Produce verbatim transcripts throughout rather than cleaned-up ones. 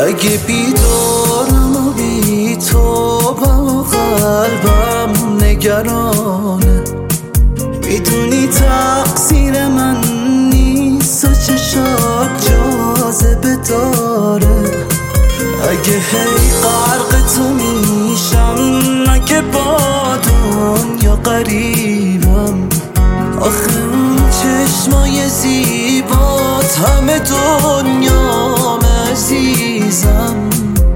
اگه بیدارم و بی تو با قلبم نگرانه، میدونی تقصیر من نیست و چشات جاذبه داره. اگه هی غرق تو میشم، اگه با دنیا قریبم، آخه اون چشمای زیبات همه دنیام عزیزم.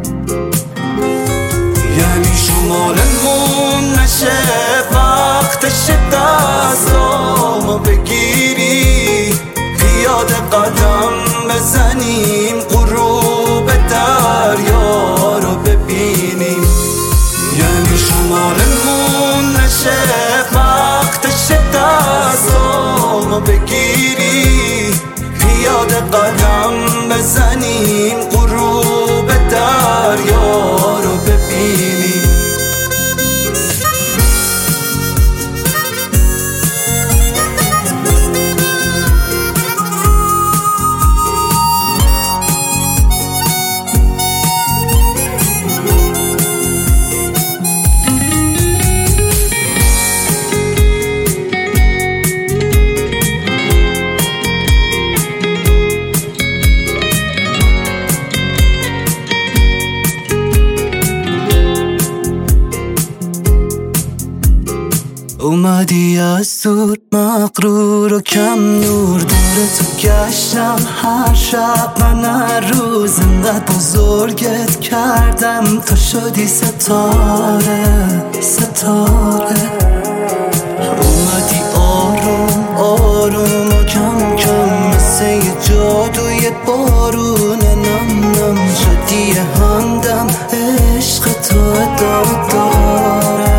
یعنی شمالمون نشه، وقتش دستامو بگیری، پیاده قدم بزنیم، غروب دریا رو ببینیم. یعنی شمالمون نشه، وقتش دستامو بگیری، پیاده قدم بزنیم، غروب دریا رو ببینیم. اومدی از دور مغرور و کم نور، دور تو گشتم هر شب، من هر روز انقدر بزرگت کردم، تو شدی ستاره ستاره. اومدی آروم آروم و کم کم، مثل یه جادوی بارون، نم نم شدی همدم، عشق تو ادامه داره.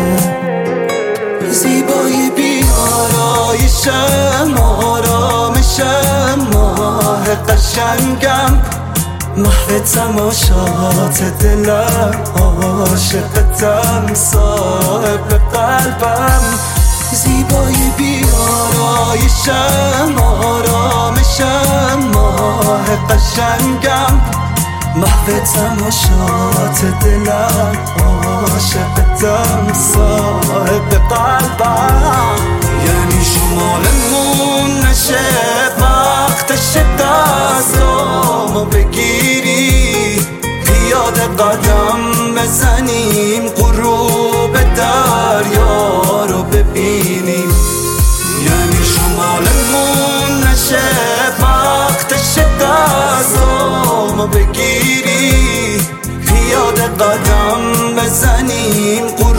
زیبایی بی آرایشم، آرامشم، ماه قشنگم، محو تماشات دلم، عاشقتم، صاحب قلبم. زیبایی بی آرایشم، آرامشم، ماه قشنگم، محو تماشات دلم، عاشقتم، صاحب قلبم. یعنی شمالمون نشه، وقتش دستامو بگیری، پیاده قدم بزنیم، غروب دریا رو ببینیم. یعنی شمالمون نشه، وقتش دستامو بگیری، پیاده قدم بزنیم،